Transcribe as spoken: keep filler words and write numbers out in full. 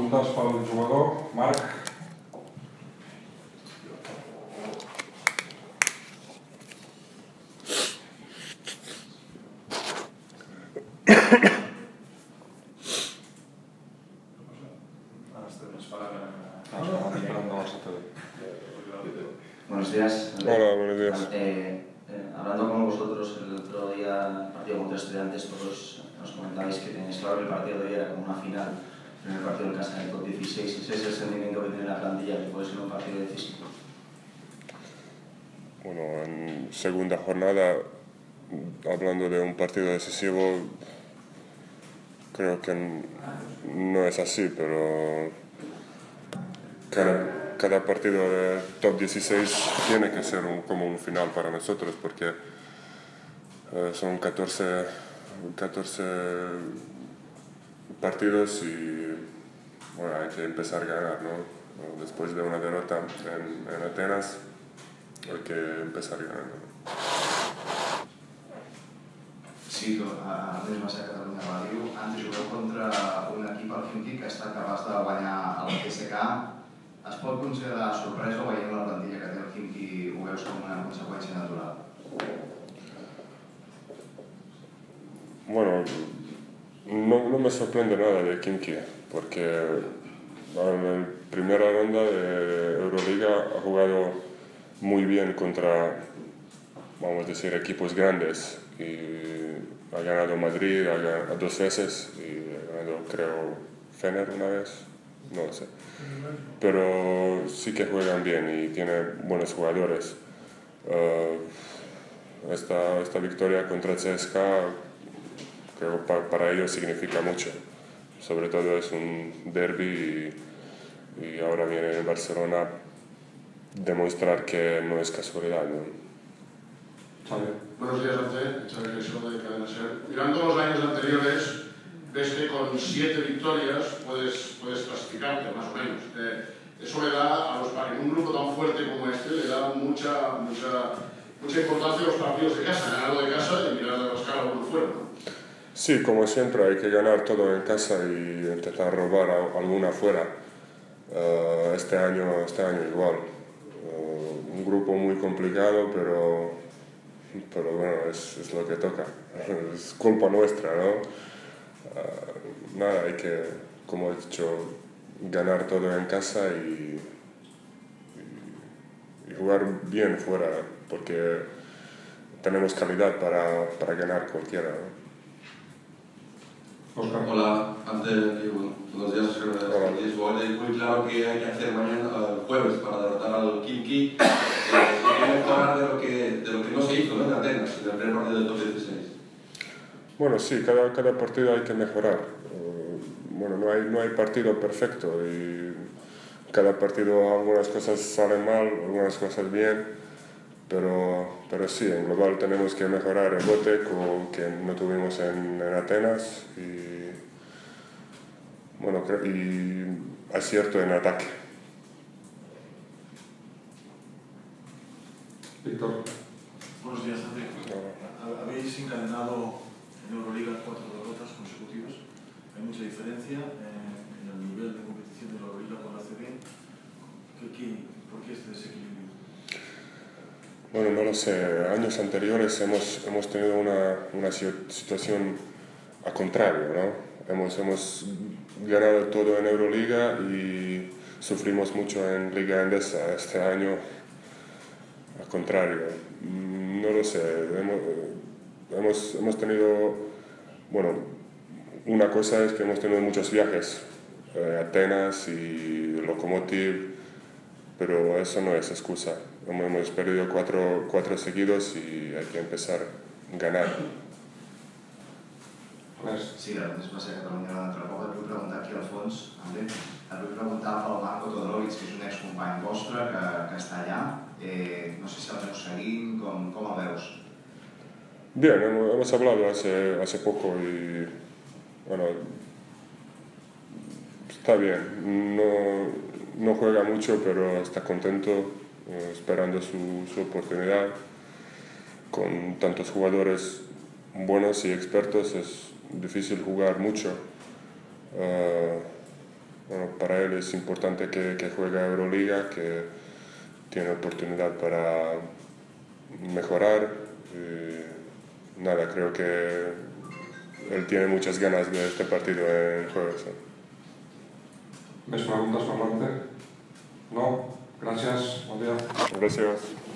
Preguntes pel jugador, Marc. Buenos días. Hola, buenos días. Eh, eh, hablando con vosotros el otro día, el partido contra Estudiantes, todos nos comentabais que tenéis claro que el partido de hoy era como una final, en el partido en casa del top dieciséis. ¿Ese es el sentimiento que tiene la plantilla, que puede ser un partido decisivo? Bueno, en segunda jornada, hablando de un partido decisivo, creo que no es así, pero cada, cada partido de top dieciséis tiene que ser un, como un final para nosotros, porque eh, son catorce, catorce partidos y bueno, hay que empezar a ganar, ¿no? Después de una derrota en, en Atenas, hay que empezar ganando. Sí, a Andrés Massà, Catalunya Ràdio. Antes jugueu contra un equip, el Khimki, que ha estat capaç de guanyar el C S K A. Es pot considerar sorpresa o veient la plantilla que té el Khimki ho veus com una conseqüència natural? Bueno, no, no me sorprende nada de Khimki, porque en la primera ronda de Euroliga ha jugado muy bien contra, vamos a decir, equipos grandes. Y ha ganado Madrid ha ganado dos veces y ha ganado, creo, Fener una vez, no lo sé. Pero sí que juegan bien y tienen buenos jugadores. Uh, esta, esta victoria contra el C S K A creo que para ellos significa mucho. Sobre todo es un derbi y, y ahora viene Barcelona a demostrar que no es casualidad, ¿no? Buenos días, Ante. Xavier Queixó, de Cadena Ser. Mirando los años anteriores, ves que con siete victorias puedes, puedes clasificarte, más o menos. Eh, eso le da a los en un grupo tan fuerte como este, le da mucha, mucha, mucha importancia a los partidos de casa, ganarlo de casa y mirar de rascar alguno fuera, ¿no? Sí, como siempre, hay que ganar todo en casa y intentar robar a alguna fuera. Uh, este año, este año igual. Uh, un grupo muy complicado, pero, pero bueno, es, es lo que toca. Es culpa nuestra, ¿no? Uh, nada, hay que, como he dicho, ganar todo en casa y, y, y jugar bien fuera, porque tenemos calidad para, para ganar cualquiera, ¿no? Oscar. Hola, antes de buenos días, es muy claro que hay que hacer mañana, el jueves, para derrotar al Khimki. Eh, Queremos hablar de lo, que, de lo que no se hizo, ¿no?, en Atenas, en el primer partido del top dieciséis. Bueno, sí, cada, cada partido hay que mejorar. Uh, bueno, no hay, no hay partido perfecto y cada partido algunas cosas salen mal, algunas cosas bien, pero, pero sí, en global tenemos que mejorar el bote con, que no tuvimos en, en Atenas y, bueno, y acierto en ataque. Víctor. Buenos días, André. No. Habéis encadenado en Euroliga cuatro derrotas consecutivas. Hay mucha diferencia en el nivel de competición de la Euroliga con la C B. ¿Por qué este desequilibrio? Bueno, no lo sé. Años anteriores hemos, hemos tenido una, una situación a contrario, ¿no? Hemos, hemos ganado todo en Euroliga y sufrimos mucho en Liga Endesa. Este año, al contrario. No lo sé. Hemos, hemos, hemos tenido, bueno, una cosa es que hemos tenido muchos viajes. Eh, Atenas y Lokomotiv, pero eso no es excusa. Hemos perdido cuatro, cuatro seguidos y hay que empezar a ganar. Sí, Andrés Massà, Catalunya Ràdio. Entre poc et vull preguntar aquí al fons, André, et vull preguntar pel Marko Todorovic, que és un excompany vostre que, que està allà. Eh, no sé si el aneu seguint, com, com el veus? Bien, hemos, hemos hablado hace, hace poco y bueno, está bien. No, no juega mucho, pero está contento, eh, esperando su, su oportunidad. Con tantos jugadores buenos y expertos es difícil jugar mucho. Uh, bueno, para él es importante que, que juegue Euroliga, que tiene oportunidad para mejorar. Y nada, creo que él tiene muchas ganas de este partido en jueves. ¿Ves preguntas por parte? No. Gracias. Buen día. Gracias.